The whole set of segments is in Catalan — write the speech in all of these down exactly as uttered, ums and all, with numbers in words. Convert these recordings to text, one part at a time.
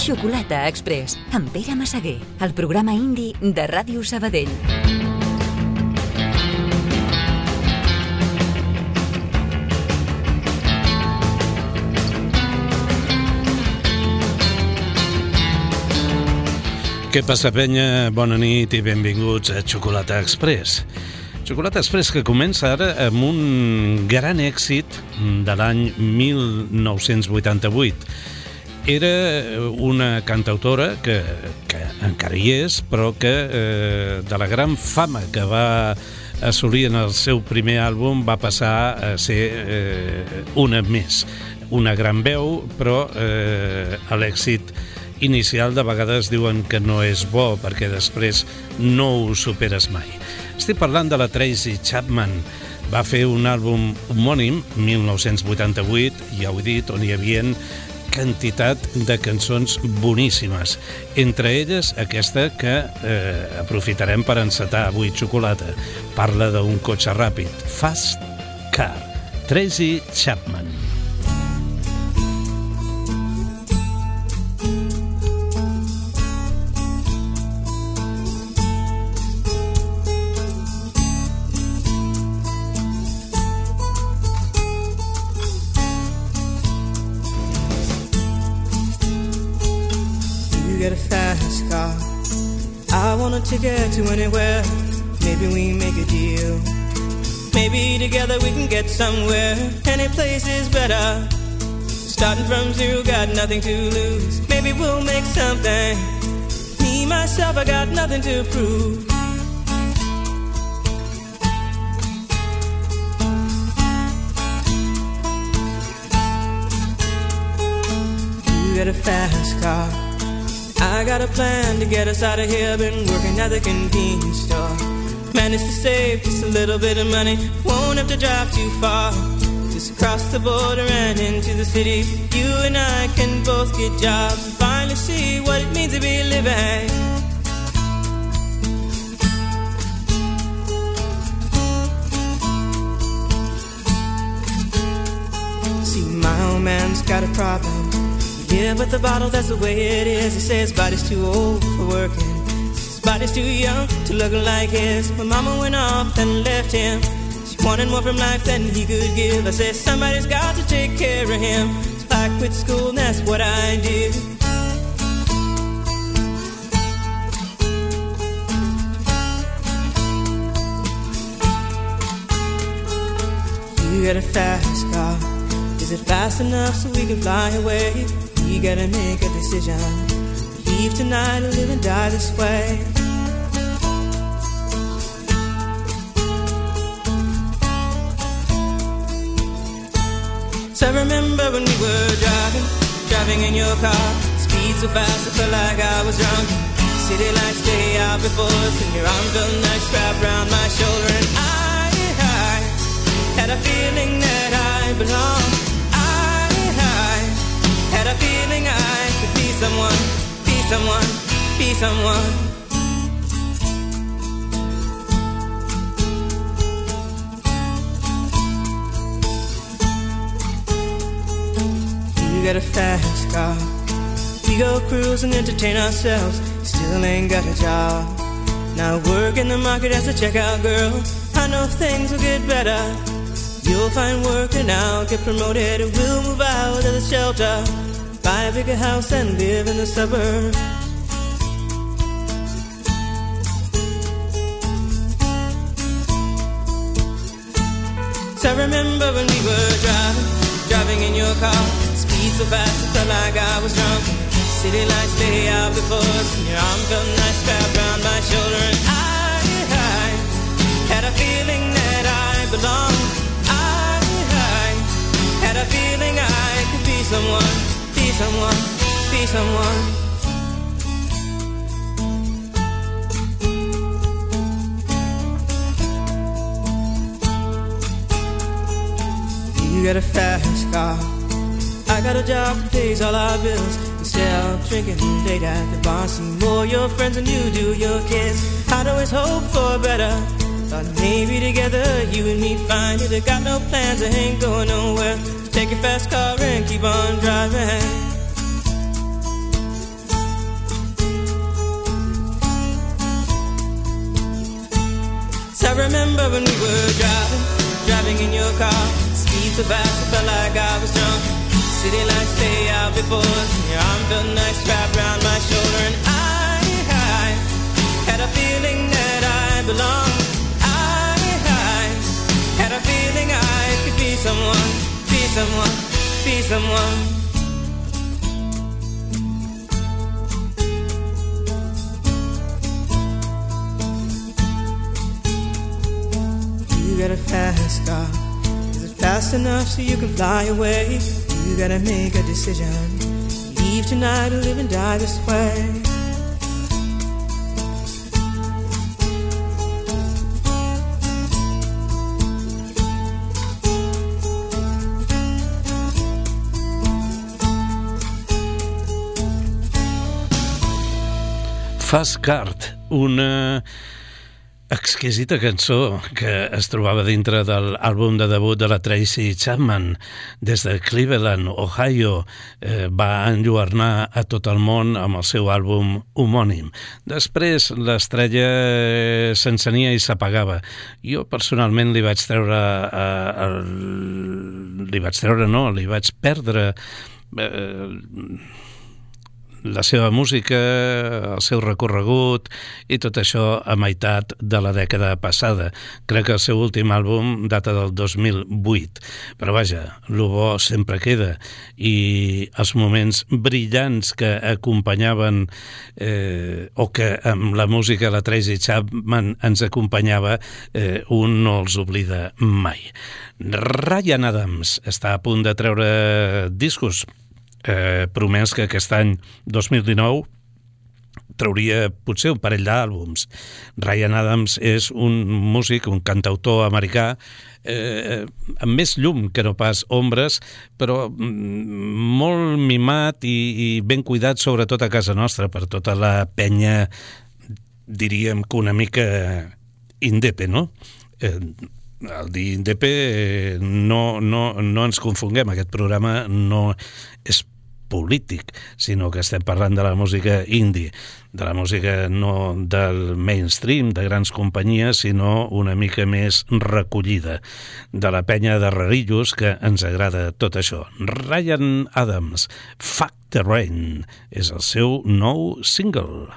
Xocolata Express, amb Pere Massaguer, el programa indi de Ràdio Sabadell. Què passa, penya? Bona nit i benvinguts a Xocolata Express. Xocolata Express que comença ara amb un gran èxit de l'any mil nou-cents vuitanta-vuit. Era una cantautora que, que encara hi és, però que eh, de la gran fama que va assolir en el seu primer àlbum va passar a ser eh, una més. Una gran veu, però eh, l'èxit inicial de vegades diuen que no és bo perquè després no ho superes mai. Estic parlant de la Tracy Chapman. Va fer un àlbum homònim, mil nou-cents vuitanta-vuit, ja ho he dit, on hi havia quantitat de cançons boníssimes. Entre elles aquesta que eh, aprofitarem per encetar avui Xocolata. Parla d'un cotxe ràpid, Fast Car. Tracy Chapman. Ticket to anywhere, maybe we make a deal. Maybe together we can get somewhere. Any place is better. Starting from zero, got nothing to lose. Maybe we'll make something. Me, myself, I got nothing to prove. You got a fast car, I got a plan to get us out of here. Been working at the convenience store. Managed to save just a little bit of money. Won't have to drive too far. Just cross the border and into the city. You and I can both get jobs and finally see what it means to be living. See, my old man's got a problem. Yeah, but the bottle, that's the way it is. He says his body's too old for working. His body's too young to look like his. My mama went off and left him. She wanted more from life than he could give. I said, somebody's got to take care of him. So I quit school and that's what I did. You got a fast car. Is it fast enough so we can fly away? You gotta make a decision. Leave tonight or live and die this way. So I remember when we were driving, driving in your car. Speed so fast I felt like I was drunk. City lights stay out before us, and your arm felt nice wrapped around my shoulder. And I, I had a feeling that I belonged. Had a feeling I could be someone, be someone, be someone. You got a fast car. We go cruise and entertain ourselves. Still ain't got a job. Now work in the market as a checkout girl. I know things will get better. You'll find work and I'll get promoted. We'll move out of the shelter, buy a bigger house and live in the suburbs. So I remember when we were driving, driving in your car. Speed so fast it felt like I was drunk. City lights lay out before us, and your arm felt nice wrapped around my shoulder. And I, I had a feeling that I belonged. I, I had a feeling I could be someone, be someone, be someone. You got a fast car, I got a job that pays all our bills. Instead of drinking late at the bar, see more your friends than you do your kids. I'd always hope for better. Thought maybe together you and me find it. I got no plans, I ain't going nowhere. So take your fast car and keep on driving. remember when we were driving, driving in your car. Speed so fast, I felt like I was drunk. City lights lay out before us, and your arm felt nice wrapped around my shoulder. And I, I had a feeling that I belonged. I, I had a feeling I could be someone, be someone, be someone. You got a fast car. Is it fast enough so you can fly away? You gotta make a decision. Leave tonight or live and die this way. Fast Card, una exquisita cançó que es trobava dintre de l'àlbum de debut de la Tracy Chapman. Des de Cleveland, Ohio, eh, va enlluernar a tot el món amb el seu àlbum homònim. Després l'estrella s'encenia i s'apagava. Jo personalment li vaig treure eh, el... li vaig treure no, li vaig perdre eh, la seva música, el seu recorregut i tot això a meitat de la dècada passada. Crec que el seu últim àlbum data del dos mil vuit, però vaja, lo bo sempre queda, i els moments brillants que acompanyaven eh, o que amb la música la Tracy Chapman ens acompanyava, eh, un no els oblida mai. Ryan Adams està a punt de treure discos. Eh, promès que aquest any dos mil dinou trauria potser un parell d'àlbums. Ryan Adams és un músic, un cantautor americà eh, amb més llum que no pas ombres, però molt mimat i, i ben cuidat, sobretot a casa nostra, per tota la penya, diríem que una mica indepe, no? Eh, al dir indepe no, no, no ens confonguem, aquest programa no és polític, sinó que estem parlant de la música indie, de la música no del mainstream, de grans companyies, sinó una mica més recollida, de la penya de rarillos que ens agrada tot això. Ryan Adams, Fuck the Rain, és el seu nou single.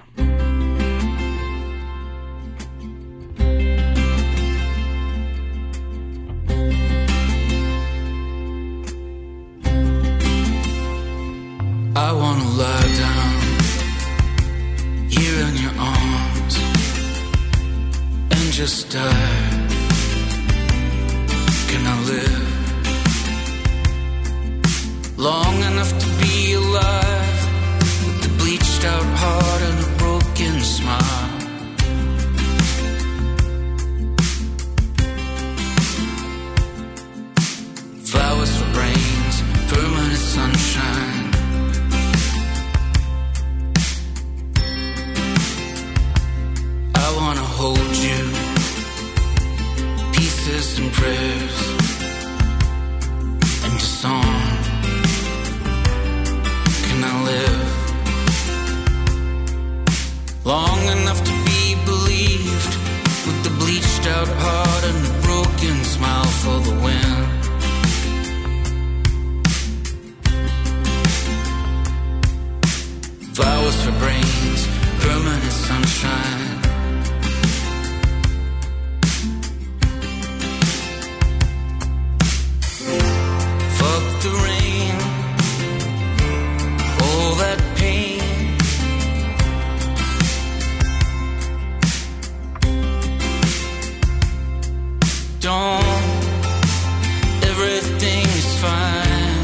I wanna lie down here in your arms and just die. Can I live long enough to be alive with the bleached out heart and a broken smile? Flowers for brains, permanent sunshine. I wanna hold you, pieces and prayers, and a song. Can I live long enough to be believed with the bleached out heart and the broken smile for the wind? Flowers for brains, permanent sunshine. Fuck the rain, all that pain. Don't, everything is fine.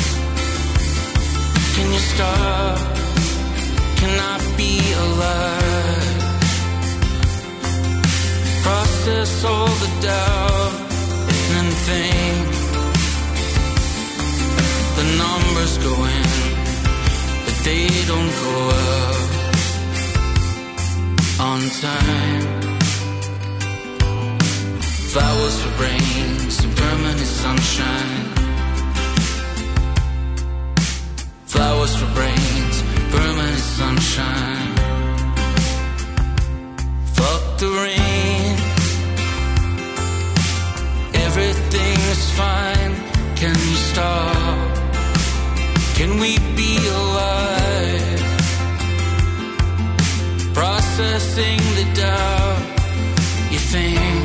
Can you stop? Can I be alive? Process all the doubt and think. The numbers go in, but they don't go up on time. Flowers for brains and permanent sunshine. Flowers for brains, permanent sunshine. Fuck the rain, can we be alive? Processing the doubt, you think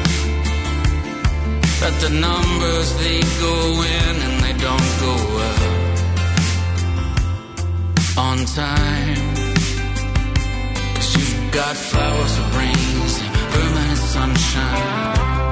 that the numbers, they go in and they don't go out on time. Cause you've got flowers of brains and permanent sunshine.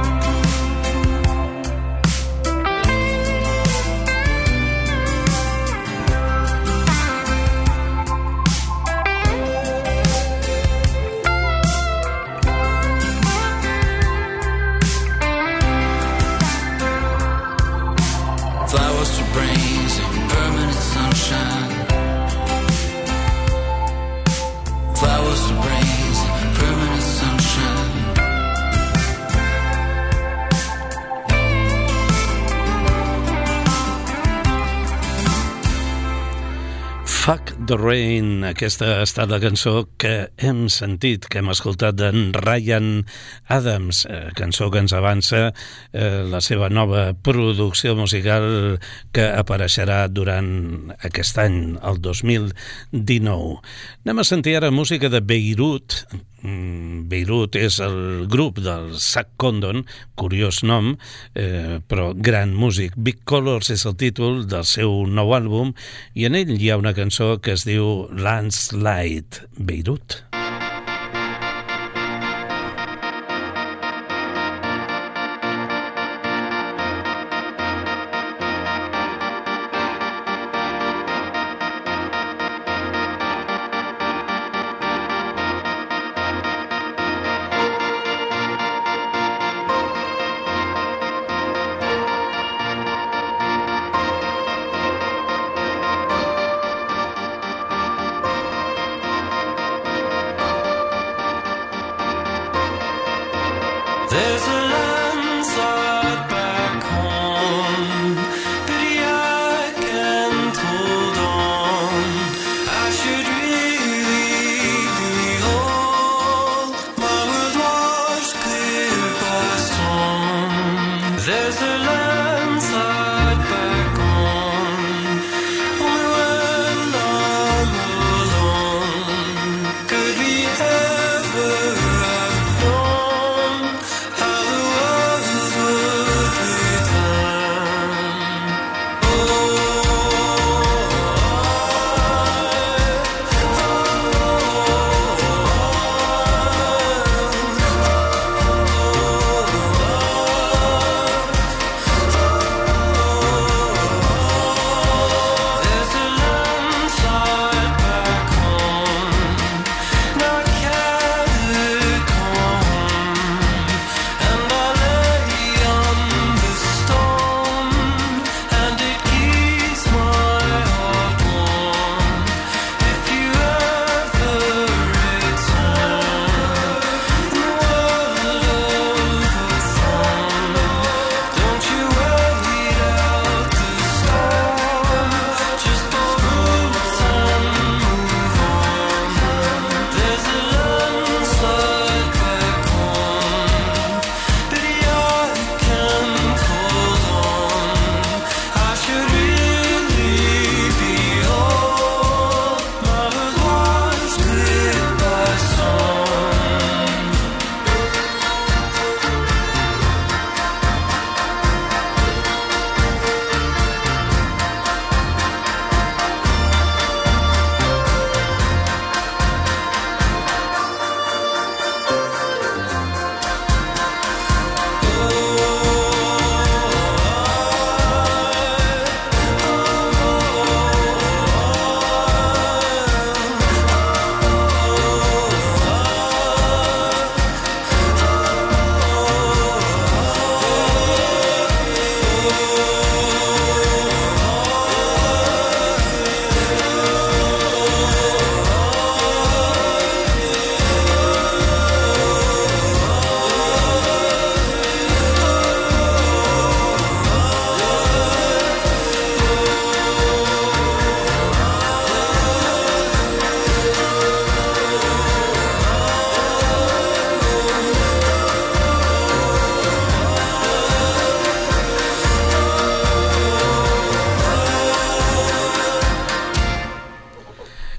Flowers to brains and permanent sunshine. Flowers to brains and permanent sunshine. Fuck the Rain, aquesta ha estat la cançó que hem sentit, que hem escoltat d'en Ryan Adams, eh, cançó que ens avança eh, la seva nova producció musical que apareixerà durant aquest any, el dos mil dinou. Anem a sentir ara música de Beirut. Beirut és el grup del Zac Condon, curiós nom, eh, però gran músic. Big Colors és el títol del seu nou àlbum i en ell hi ha una cançó que es diu Landslide, Beirut. Could we ever have known how the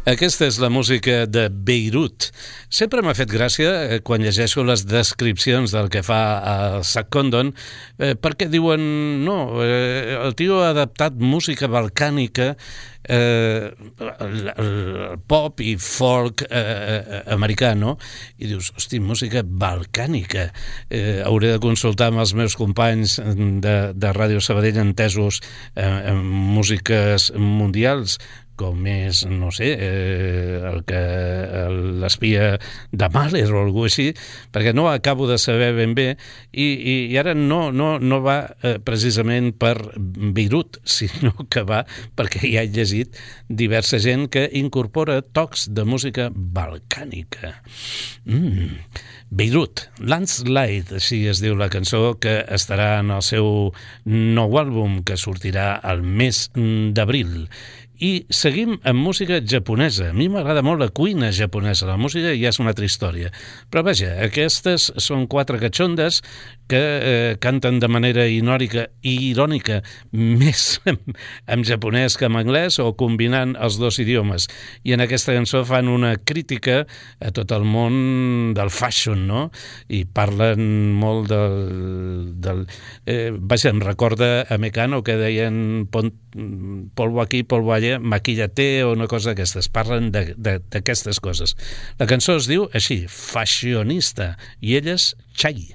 Aquesta és la música de Beirut. Sempre m'ha fet gràcia eh, quan llegeixo les descripcions del que fa el Sac Condon, eh, perquè diuen, no, eh, el tio ha adaptat música balcànica, eh, el, el pop i folk eh, americà, no? I dius, hosti, música balcànica. Eh, hauré de consultar amb els meus companys de, de Ràdio Sabadell entesos eh, en músiques mundials, com és, no sé, eh, el que l'espia de Mahler o algú així, perquè no acabo de saber ben bé, i, i, i ara no, no, no va eh, precisament per Beirut, sinó que va perquè ja he llegit diversa gent que incorpora tocs de música balcànica. Mm. Beirut, Landslide, així es diu la cançó, que estarà en el seu nou àlbum, que sortirà al mes d'abril. I seguim amb música japonesa. A mi m'agrada molt la cuina japonesa. La música ja és una altra història. Però vaja, aquestes són quatre catxondes que eh, canten de manera inòrica i irònica més en japonès que en anglès o combinant els dos idiomes. I en aquesta cançó fan una crítica a tot el món del fashion, no? I parlen molt del... del eh, vaja, em recorda a Mecano que deien pon, polvo aquí, polvo allà, maquillate o una cosa d'aquestes. Parlen d'aquestes coses. La cançó es diu així, Fashionista, i elles, Chai.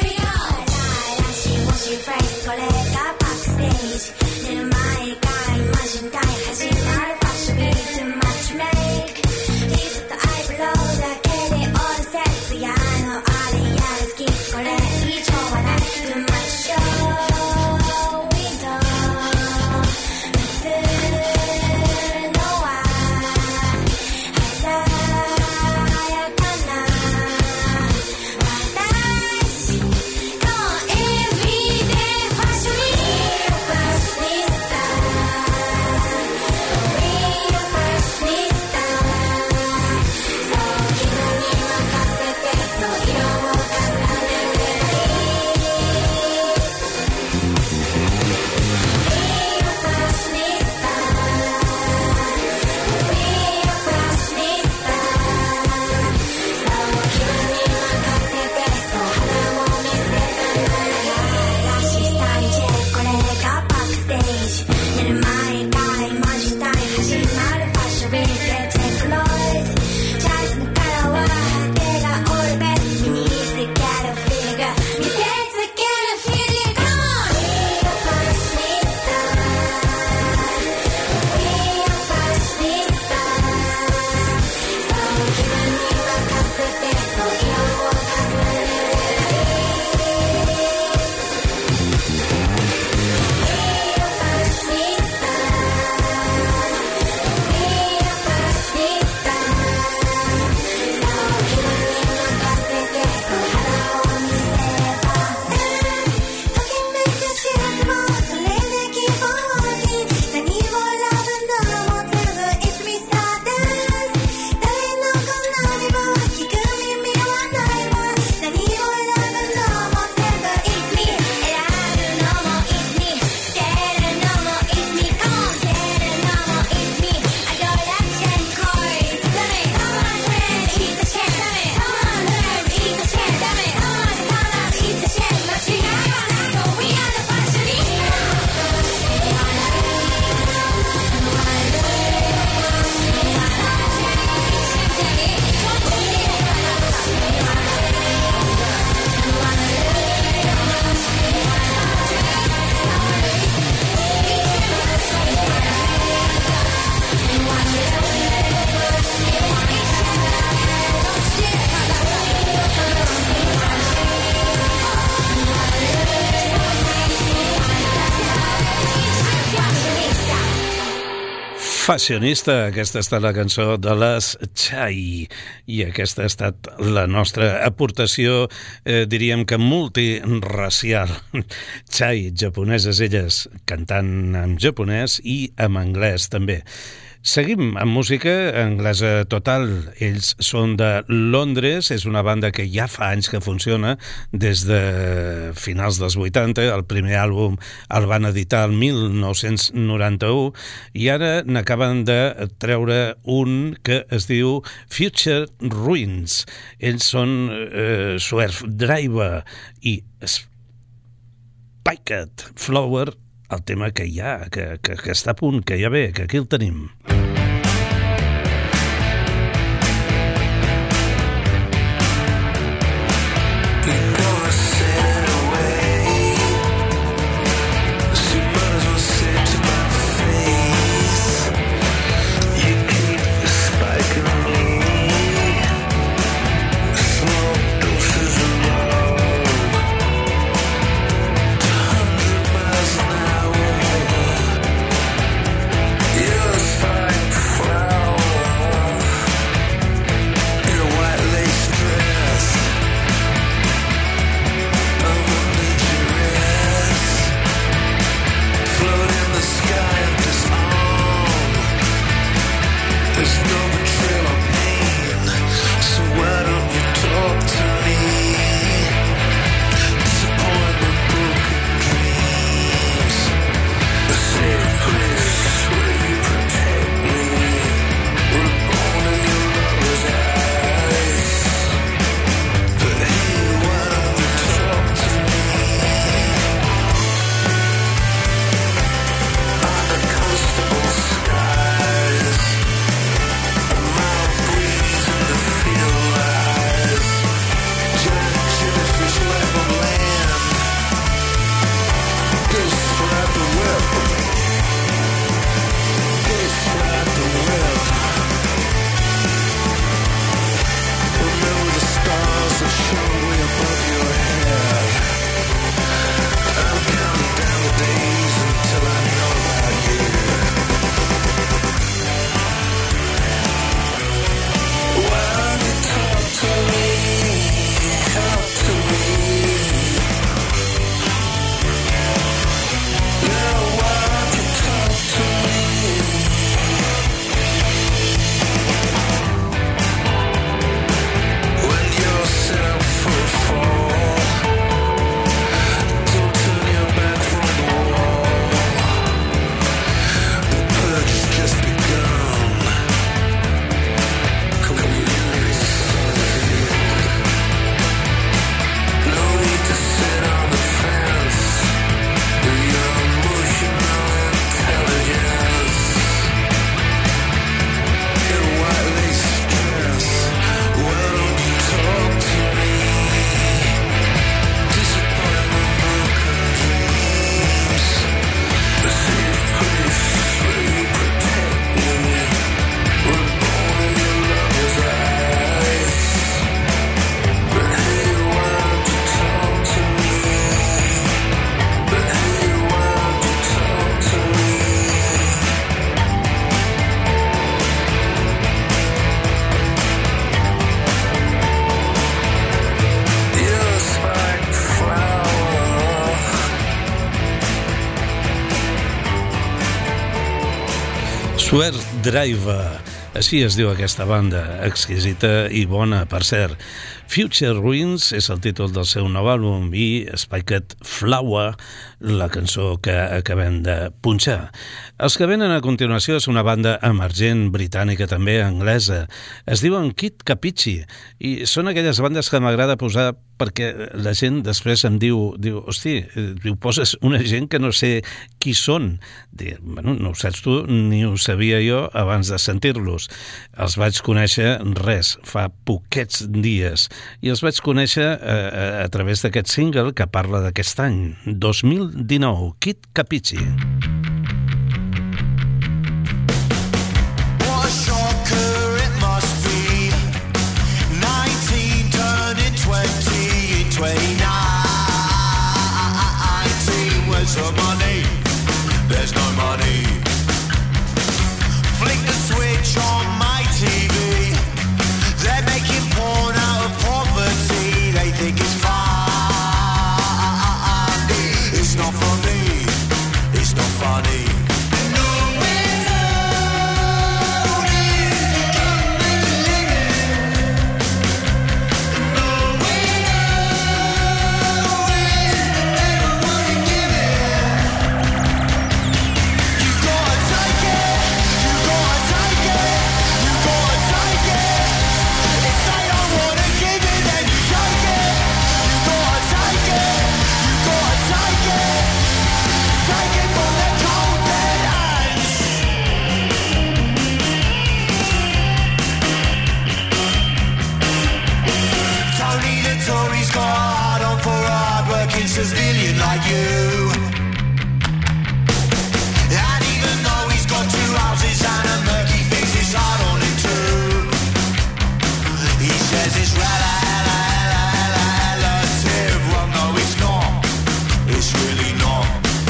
Fashionista, aquesta ha estat la cançó de les Chai, i aquesta ha estat la nostra aportació, eh, diríem que multiracial. Chai, japoneses elles, cantant en japonès i en anglès també. Seguim amb música anglesa total. Ells són de Londres, és una banda que ja fa anys que funciona, des de finals dels vuitanta. El primer àlbum el van editar el mil nou-cents noranta-u i ara n'acaben de treure un que es diu Future Ruins. Ells són eh, Swervedriver i Spiked Flower, el tema que hi ha, que, que, que està a punt, que ja ve, que aquí el tenim. Swervedriver, així es diu aquesta banda, exquisita i bona, per cert. Future Ruins és el títol del seu nou àlbum i Spiked Flower, la cançó que acabem de punxar. Els que venen a continuació és una banda emergent britànica, també anglesa. Es diuen Kid Capici i són aquelles bandes que m'agrada posar perquè la gent després em diu, diu hosti, diu, poses una gent que no sé qui són. Dic, bueno, no ho saps tu, ni ho sabia jo abans de sentir-los. Els vaig conèixer, res, fa poquets dies, i els vaig conèixer a, a, a través d'aquest single que parla d'aquest any, dos mil dinou, Kid Capici. Of money, there's no money. Flick the switch on my T V. They're making porn out of poverty. They think it's fun. It's not for me. It's not for he's got a hard on for a hard-working civilian like you. And even though he's got two houses and a murky face, it's hard on him too. He says it's rela, hella, hella, hella, relative. Well, no, it's not. It's really not.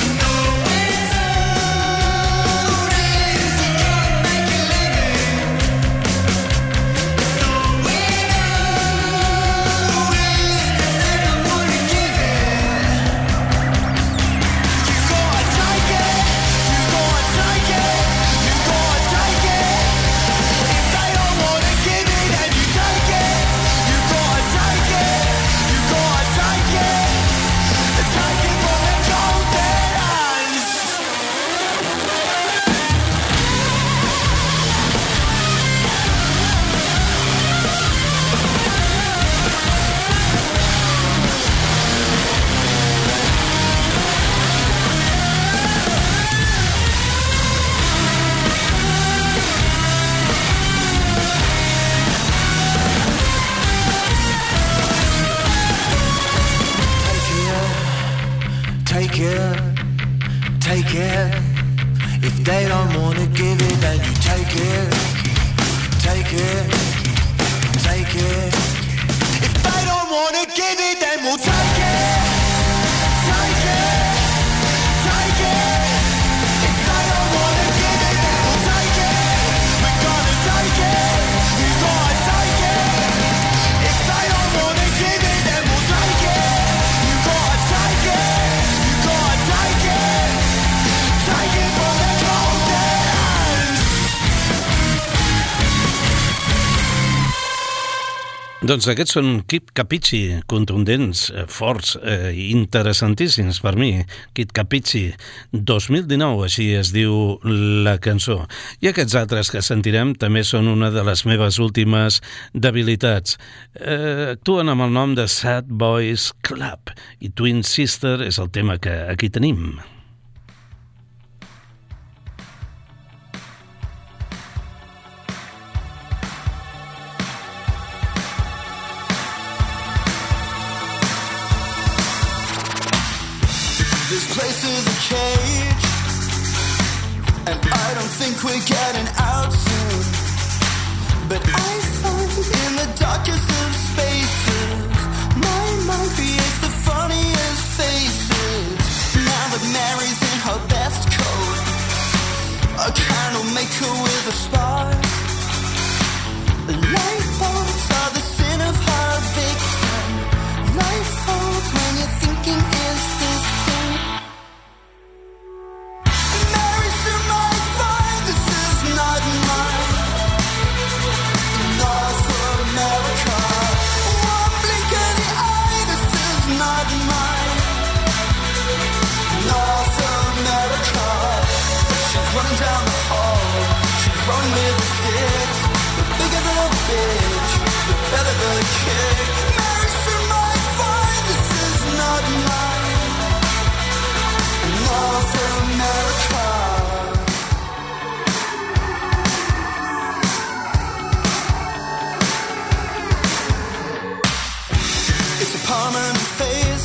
Take it, take it. If they don't wanna give it, then you take it, take it, take it. If they don't wanna give it, then we'll take it, take it, take it. If they don't wanna give it, then we'll take it. We're gonna take it, you gotta take it. If they don't wanna give it, then we'll take it. You gotta take it. Take it, take it from the cold hands. Doncs aquests són Kid Capici, contundents, forts, eh, interessantíssims per mi. Kid Capici, dos mil dinou, així es diu la cançó. I aquests altres que sentirem també són una de les meves últimes debilitats. Eh, actuen amb el nom de Sad Boys Club i Twin Sister és el tema que aquí tenim. This place is a cage, and I don't think we're getting out soon. But I find in the darkest of spaces, my mind creates the funniest faces. Now that Mary's in her best coat, a candle maker with a spark. The light bulbs are the sin of her victim. Light falls when you're thinking, is this thing? Mary soon might find this is not mine. North America, one blink of the eye, this is not mine. North America, she's running down the hall, she's running with the sticks. The bigger the bitch, the better the kick. Mary soon might find this is not mine. North America. It's a permanent phase.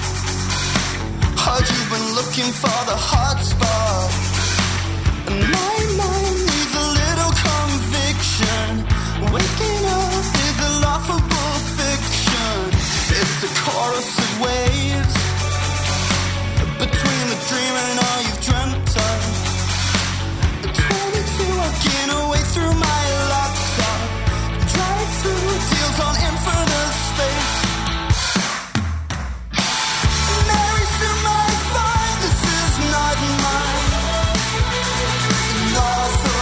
Heard you've been looking for the hot spot. And my mind needs a little conviction. Waking up is a laughable fiction. It's a chorus of waves between the dream and all you've dreamt of. At twenty-two, working away through my laptop. Drive through deals on infinite space. Mary soon might find this is not mine. North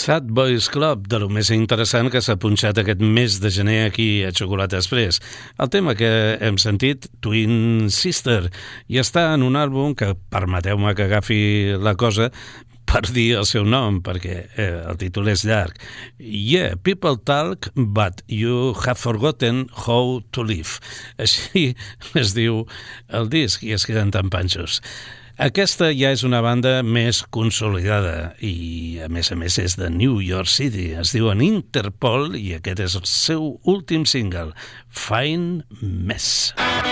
Sad Boys Club, de lo més interessant que s'ha punxat aquest mes de gener aquí a Xocolata Express. El tema que hem sentit, Twin Sister, i està en un àlbum que, permeteu-me que agafi la cosa per dir el seu nom, perquè eh, el títol és llarg. Yeah, people talk, but you have forgotten how to live. Així es diu el disc i es queden tan panxos. Aquesta ja és una banda més consolidada i, a més a més, és de New York City. Es diuen Interpol i aquest és el seu últim single, Fine Mess.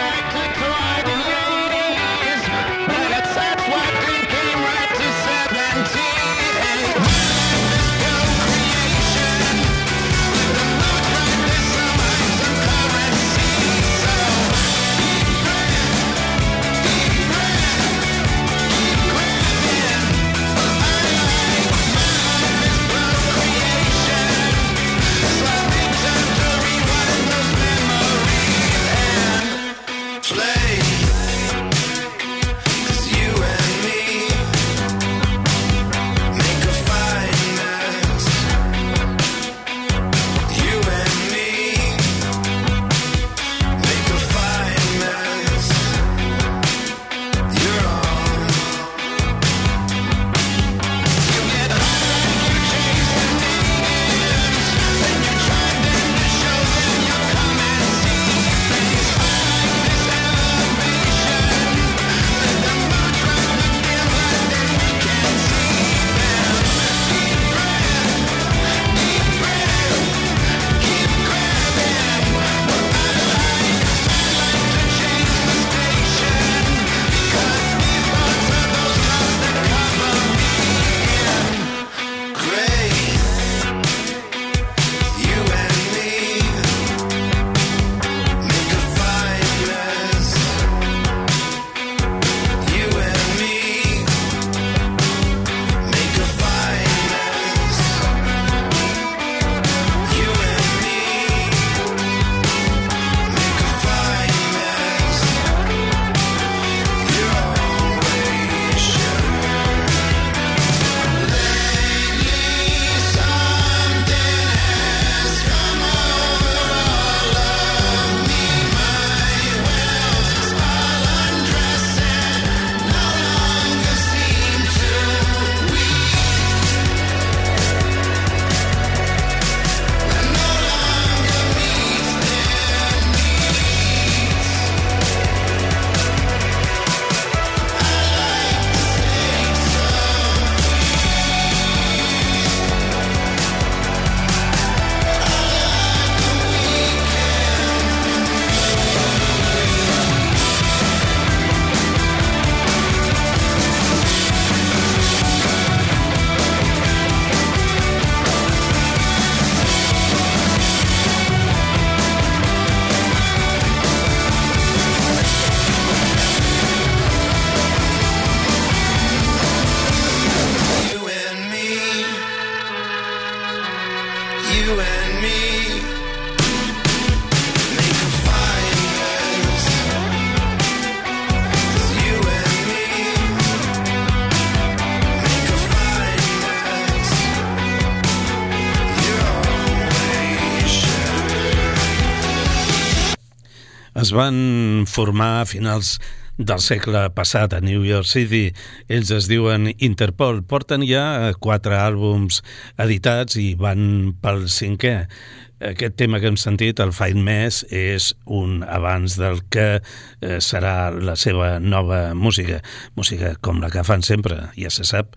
Es van formar a finals del segle passat a New York City. Ells es diuen Interpol. Porten ja quatre àlbums editats i van pel cinquè. Aquest tema que hem sentit, el Fine Mess, és un abans del que eh, serà la seva nova música. Música com la que fan sempre, ja se sap.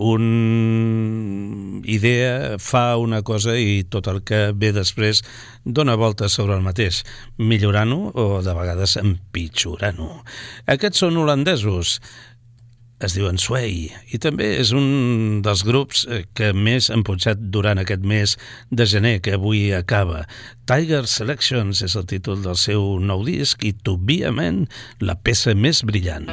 Una idea fa una cosa i tot el que ve després dona voltes sobre el mateix, millorant-ho o de vegades empitjorant-ho. Aquests són holandesos. Es diuen Sway i també és un dels grups que més han punxat durant aquest mes de gener que avui acaba. Tiger Selections és el títol del seu nou disc i To Be a Man, la peça més brillant.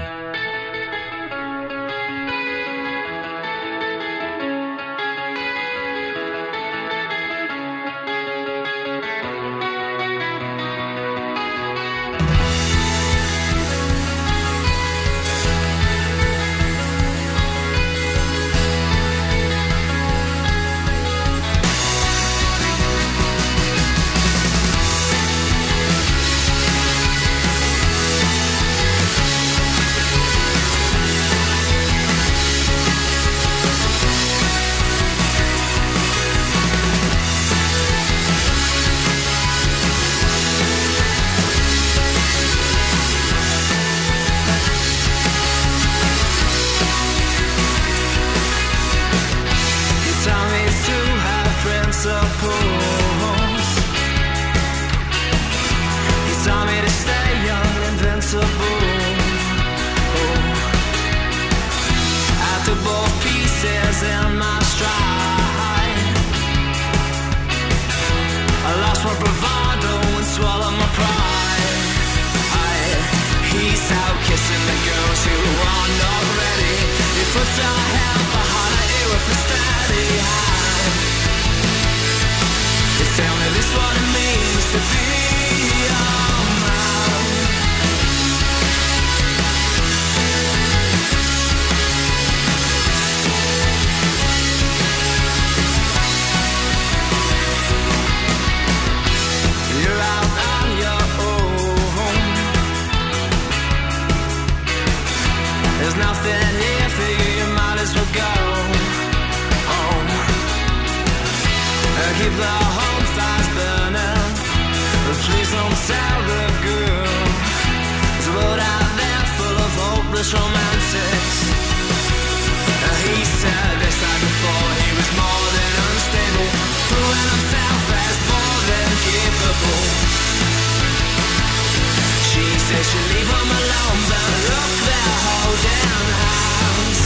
foot so held behind her ear with a steady hand. You tell me this what it means to be your man. You're out on your own. There's nothing here for you, you might as well go home. Uh, keep the home fires burning, but please don't tell the girl. There's a world out there full of hopeless romantics. Uh, he said this time before he was more than unstable, proving himself as more than capable. She said she'll leave him alone, but look, they're holding hands.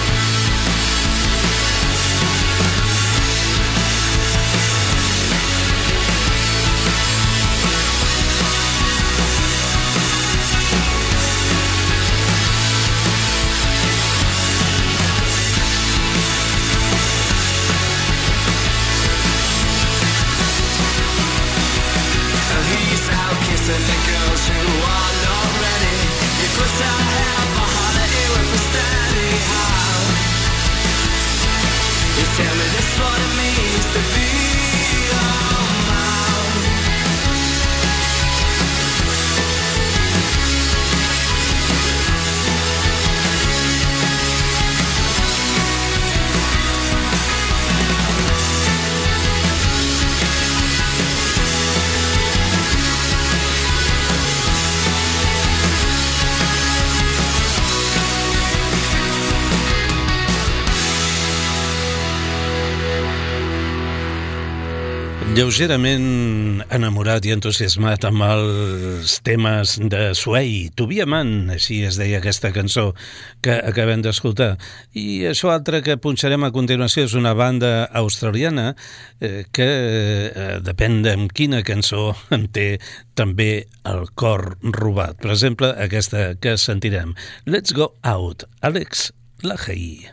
He's out kissing the girls who are not ready. He puts her hair behind her ear with a steady hand. You tell me this what it means to be a man. Lleugerament enamorat i entusiasmat amb els temes de Sway, To Be a Man, així es deia aquesta cançó que acabem d'escoltar. I això altre que punxarem a continuació és una banda australiana eh, que eh, depèn de quina cançó en té també el cor robat. Per exemple, aquesta que sentirem, Let's Go Out, Alex Lahey.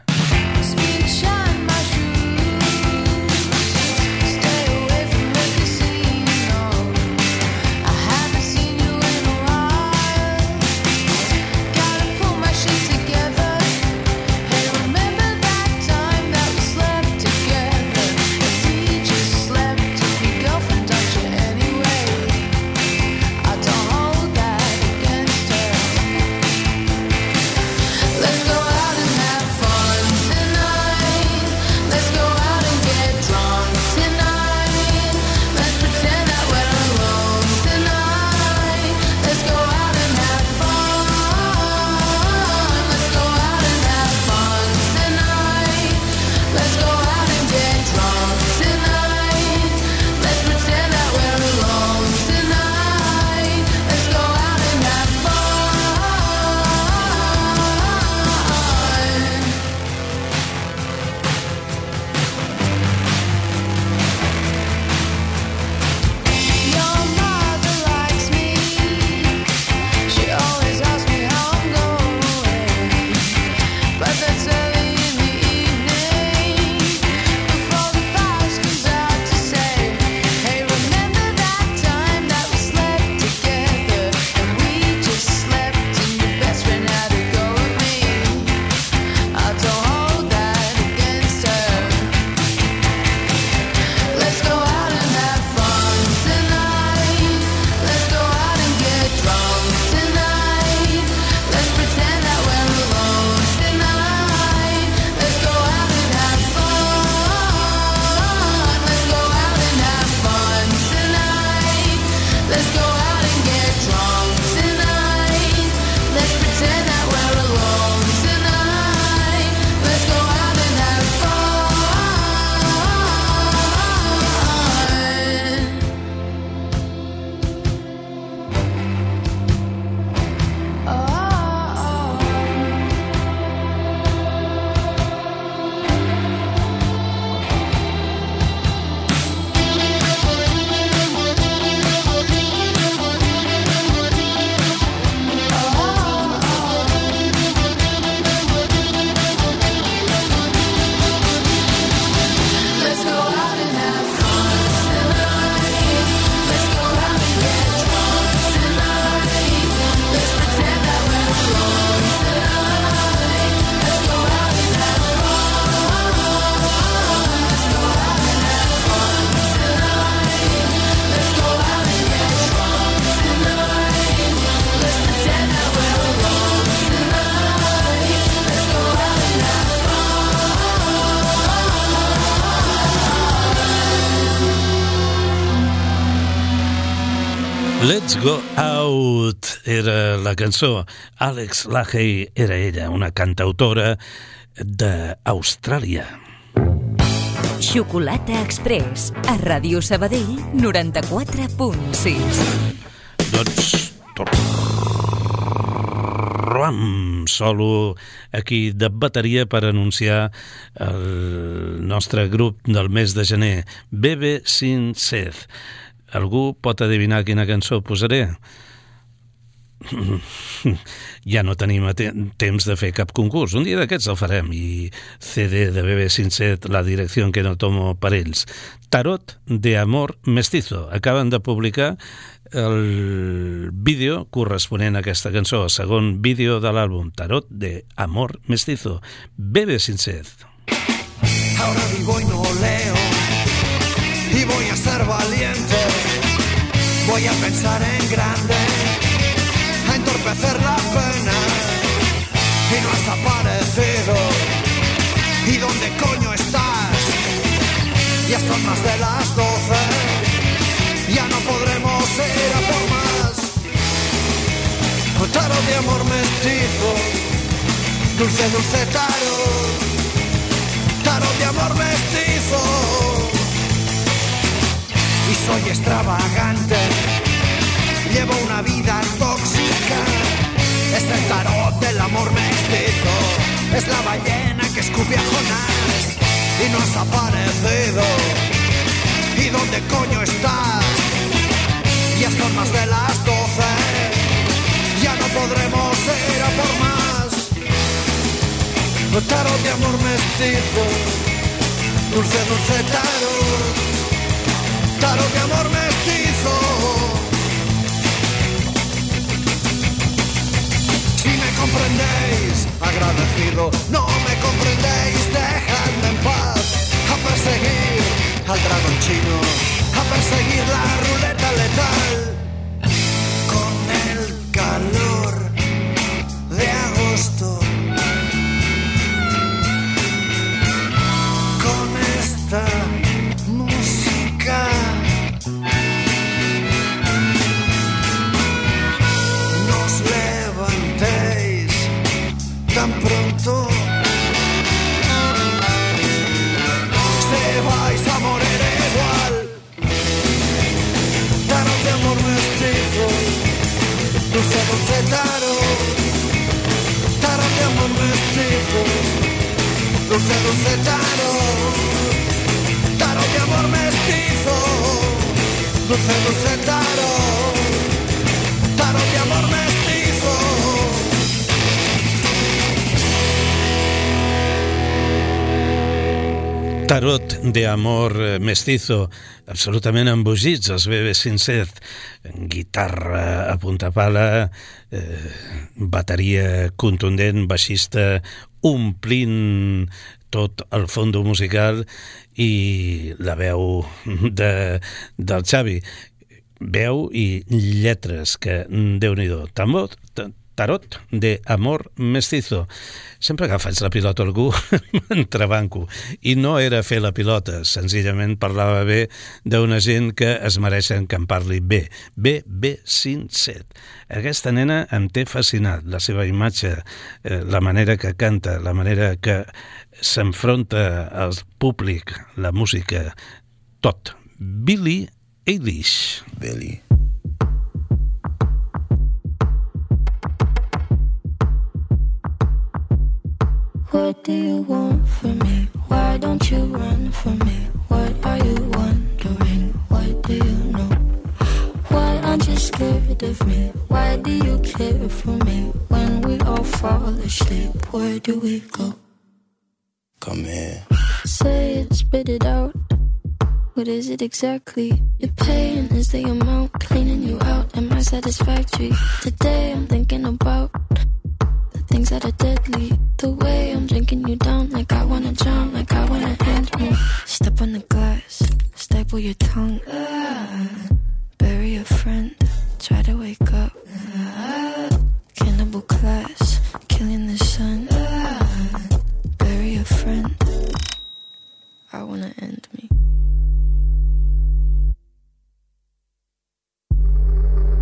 Let's go out and have fun. Let's Go Out era la cançó. Alex Lahey era ella, una cantautora d'Austràlia. Xocolata Express, a Ràdio Sabadell, noranta-quatre punt sis. Doncs tornem solo aquí de bateria per anunciar el nostre grup del mes de gener, Bebe Sin Sed. Algú pot adivinar quina cançó posaré? Ja no tenim temps de fer cap concurs. Un dia d'aquests el farem i C D de Bebe Sin Sed, la direcció que no tomo per ells. Tarot de Amor Mestizo. Acaben de publicar el vídeo corresponent a aquesta cançó, el segon vídeo de l'àlbum, Tarot de Amor Mestizo. Bebe Sin Sed. Ahora vivo y no leo y voy a ser valiente, voy a pensar en grande, a entorpecer la pena, y no has aparecido. ¿Y dónde coño estás? Ya son más de las doce, ya no podremos ir a por más. Tarot de amor mestizo, dulce, dulce tarot, tarot de amor mestizo. Y soy extravagante, llevo una vida tóxica. Es el tarot del amor mestizo, es la ballena que escupe a Jonás y no has aparecido. ¿Y dónde coño estás? Ya son más de las doce, ya no podremos ir a por más. Tarot de amor mestizo, dulce, dulce tarot, tarot de amor mestizo. Si me comprendéis, agradecido. No me comprendéis, dejadme en paz. A perseguir al dragón chino, a perseguir la ruleta letal. Con el calor de agosto, con esta música, no os levantéis tan pronto, se vais a morir igual. Tarot de amor mestizo, dulce, dulce tarot, tarot de amor mestizo, dulce, dulce tarot, tarot de amor mestizo, dulce, dulce tarot, tarot de amor mestizo. Tarot de Amor Mestizo, absolutament embogits els Bebe Sin Sed, guitarra a punta pala, eh, bateria contundent, baixista omplint tot el fondo musical i la veu de, del Xavi, veu i lletres que Déu-n'hi-do. Tambor, Tarot de Amor Mestizo. Sempre que faig la pilota a algú m'entrebanco, i no era fer la pilota, senzillament parlava bé d'una gent que es mereixen que em parli bé. Bebe Sin Sed. Aquesta nena em té fascinat, la seva imatge, eh, la manera que canta, la manera que s'enfronta al públic, la música, tot. Billie Eilish. Billie. What do you want from me? Why don't you run from me? What are you wondering? What do you know? Why aren't you scared of me? Why do you care for me? When we all fall asleep, where do we go? Come here. Say it, spit it out. What is it exactly? Your pain is the amount cleaning you out. Am I satisfactory? Today I'm thinking about things that are deadly. The way I'm drinking you down, like I wanna drown, like I wanna end me. Step on the glass, staple your tongue. Uh, bury a friend, try to wake up. Uh, cannibal class, killing the sun. Uh, bury a friend, I wanna end me.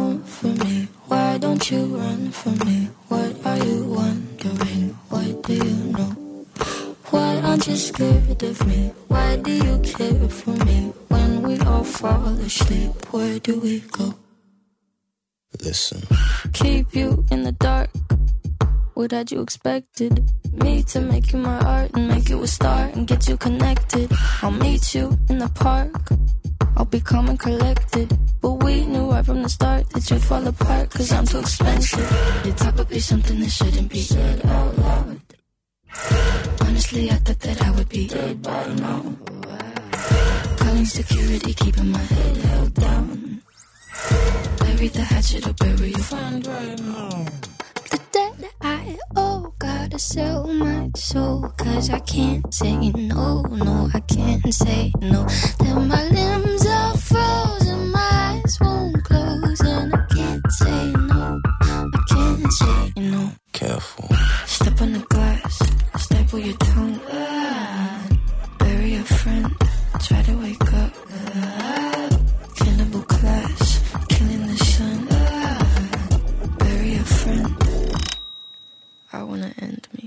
want from me? Why don't you run from me? What are you wondering? What do you know? Why aren't you scared of me? Why do you care for me? When we all fall asleep, where do we go? Listen. Keep you in the dark. What had you expected? Me to make you my art and make you a star and get you connected. I'll meet you in the park. I'll be calm and collected. But we knew right from the start that you'd fall apart, cause I'm too expensive. Your talk would be something that shouldn't be said out loud. Honestly, I thought that I would be dead by now. Calling security, keeping my head held down. Bury the hatchet or bury your friend right now. The debt I owe, gotta sell my soul, cause I can't say no, no, I can't say no. Then my limbs are frozen, my eyes won't close, and I can't say no, I can't say no. Careful. Step on the glass, staple your tongue, ah. Bury a friend, try to wake up, ah. Cannibal class, killing the sun, ah. Bury a friend, I wanna end me.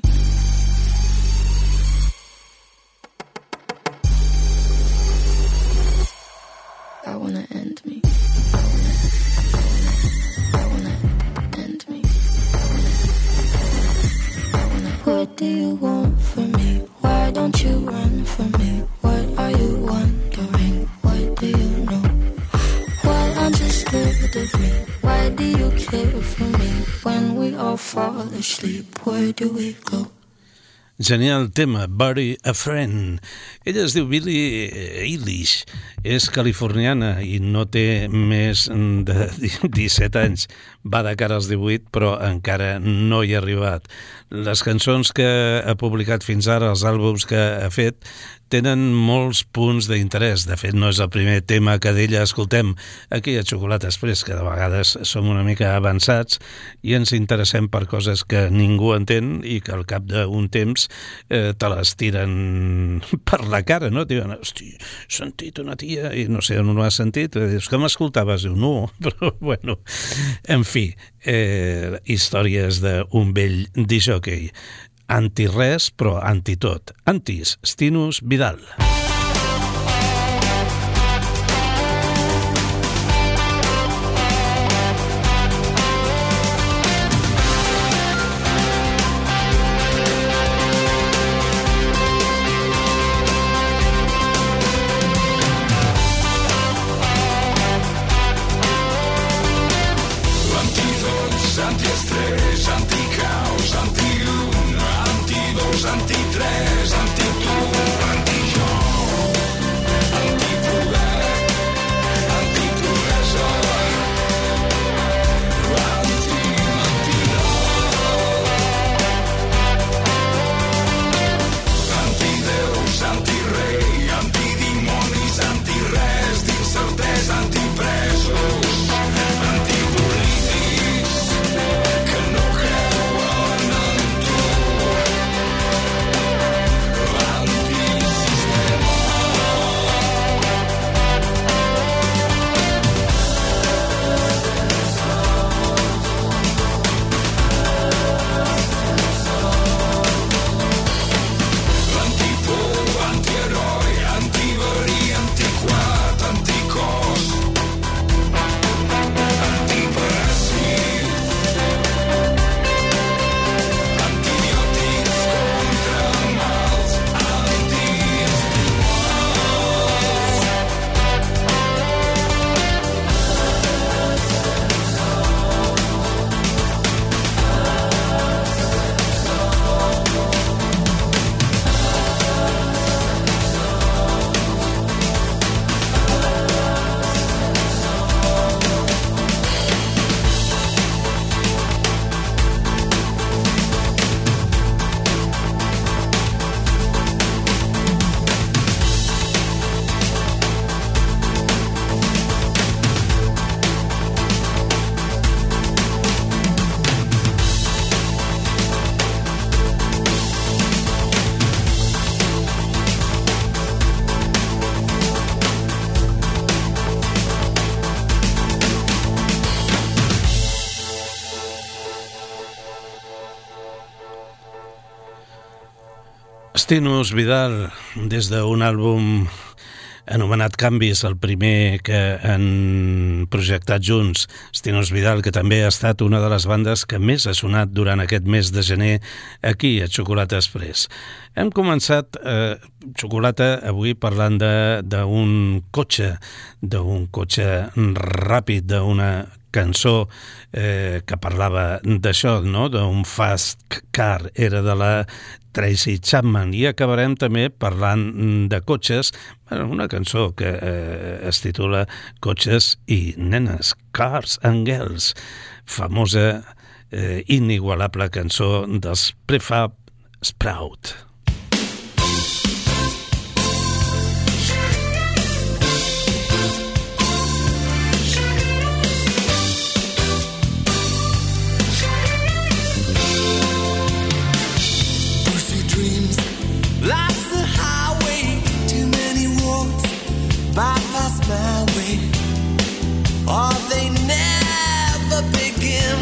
I wanna end me. I wanna end me. I wanna. What do you want from me? Why don't you run from me? What are you wondering? What do you know? Why aren't you scared of me? Why do you care for me? When we all fall asleep, where do we go? Genial tema, Bury a Friend. Ella es diu Billie Eilish, és californiana i no té més de disset anys. Va de cara als divuit, però encara no hi ha arribat. Les cançons que ha publicat fins ara, els àlbums que ha fet, tenen molts punts d'interès. De fet, no és el primer tema que d'ella escoltem aquí a Xocolata Express, que de vegades som una mica avançats i ens interessem per coses que ningú entén i que al cap d'un temps eh, te les tiren per la cara, no? Diuen, hosti, he sentit una tia i no sé on ho has sentit. Dius, que m'escoltaves? Diu, no, però bueno, en fi, eh, històries d'un vell disjockey. Anti-res, però anti-tot. Antis, Stinus Vidal. Antidots, antiestrès, anticaos, antillum, antidos, antitres, antitu, antijo. Stinus Vidal, des d'un àlbum anomenat Canvis, el primer que han projectat junts. Stinus Vidal, que també ha estat una de les bandes que més ha sonat durant aquest mes de gener aquí a Xocolata Express. Hem començat eh, Xocolata avui parlant d'un cotxe, d'un cotxe ràpid, d'una cançó eh, que parlava d'això, no? D'un fast car, era de la Tracy Chapman, i acabarem també parlant de cotxes, una cançó que eh, es titula Cotxes i nenes, Cars and Girls, famosa, eh, inigualable cançó dels Prefab Sprout. Bypass my way, or they never begin.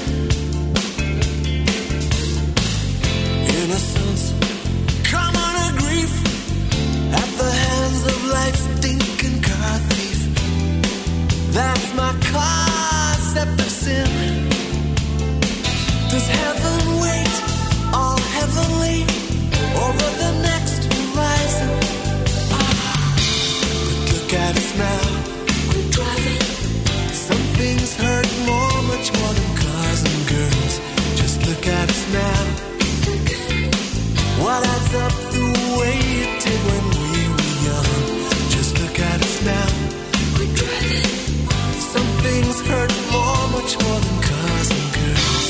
Innocence, common or grief, at the hands of life's stinking car thief. That's my concept of sin. Does heaven wait, all heavenly, over the next horizon? Look at us now, we're driving. Some things hurt more, much more than cars and girls. Just look at us now. What adds up the way it did when we were young? Just look at us now, we're driving. Some things hurt more, much more than cars and girls.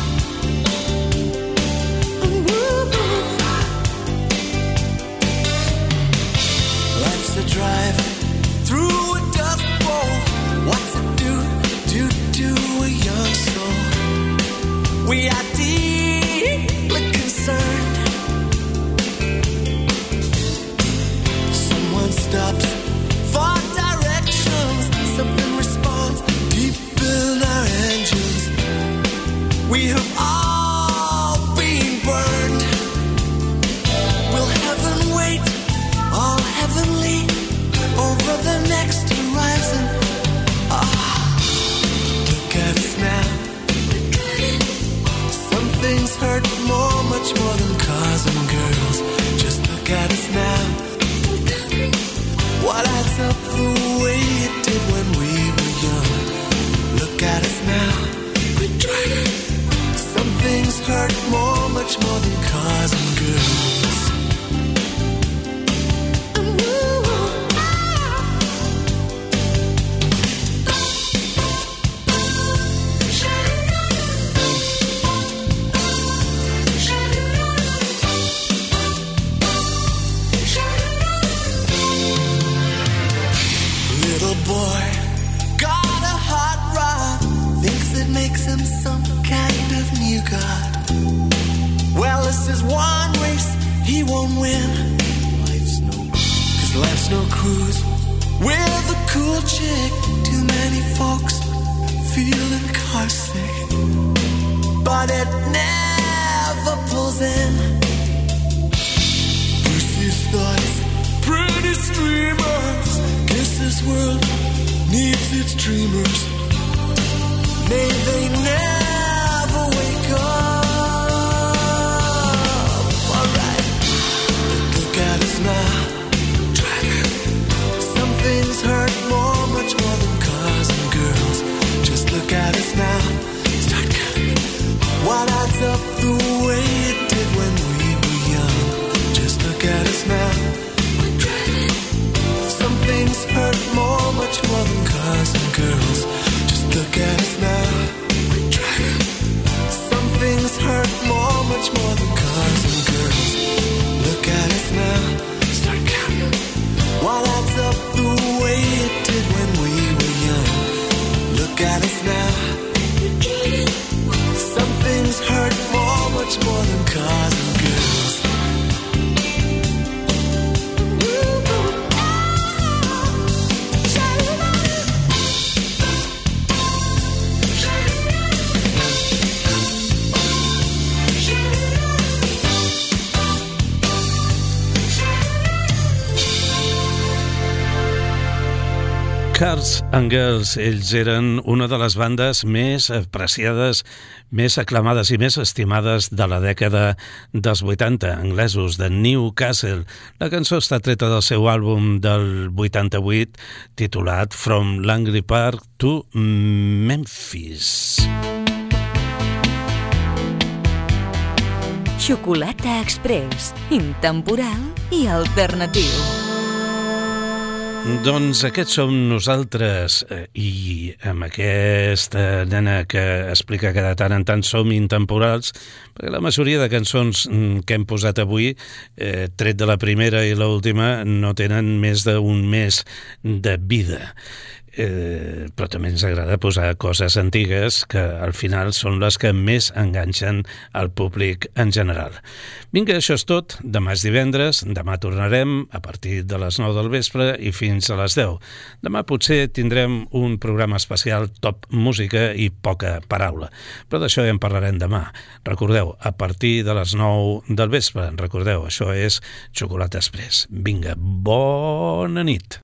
Life's a drive through a dust bowl. What's it do, do, do a young soul? We are deeply concerned. Someone stops for directions. Something responds deep in our engines. We have all been burned. Will heaven wait, all heavenly, over the next horizon? Ah, look at us now. Some things hurt more, much more than cars and girls. Just look at us now. What adds up the way it did when we were young? Look at us now. Some things hurt more, much more than cars and girls. Boy, got a hot rod, thinks it makes him some kind of new god. Well, this is one race he won't win. Life's no, cause life's no cruise with a cool chick. Too many folks feeling car sick, but it never pulls in. Brucey's thoughts, pretty streamers. Guess this world needs its dreamers. May they never wake up. Alright, look at us now. Some things hurt more, much more than cars and girls. Just look at us now. Start counting. What adds up the way it did when we were young? Just look at us now. Some things hurt more, much more than cars and girls. Just look at us now. Some things hurt more, much more than cars and girls. Look at us now. Start counting. What adds up the way it did when we were young? Look at us now. Some things hurt more, much more than cars and girls. Cars and Girls, ells eren una de les bandes més apreciades, més aclamades i més estimades de la dècada dels vuitanta, anglesos de Newcastle. La cançó està treta del seu àlbum del vuitanta-vuit, titulat From Langley Park to Memphis. Xocolata Express, intemporal i alternatiu. Doncs aquests som nosaltres, i amb aquesta nena que explica que de tant en tant som intemporals, perquè la majoria de cançons que hem posat avui, eh, tret de la primera i l'última, no tenen més d'un mes de vida. Eh, però també ens agrada posar coses antigues que al final són les que més enganxen al públic en general. Vinga, això és tot. Demà és divendres, demà tornarem a partir de les nou del vespre i fins a les deu. Demà potser tindrem un programa especial top música i poca paraula, però d'això ja en parlarem demà. Recordeu, a partir de les nou del vespre, recordeu, això és Xocolata Express. Vinga, bona nit.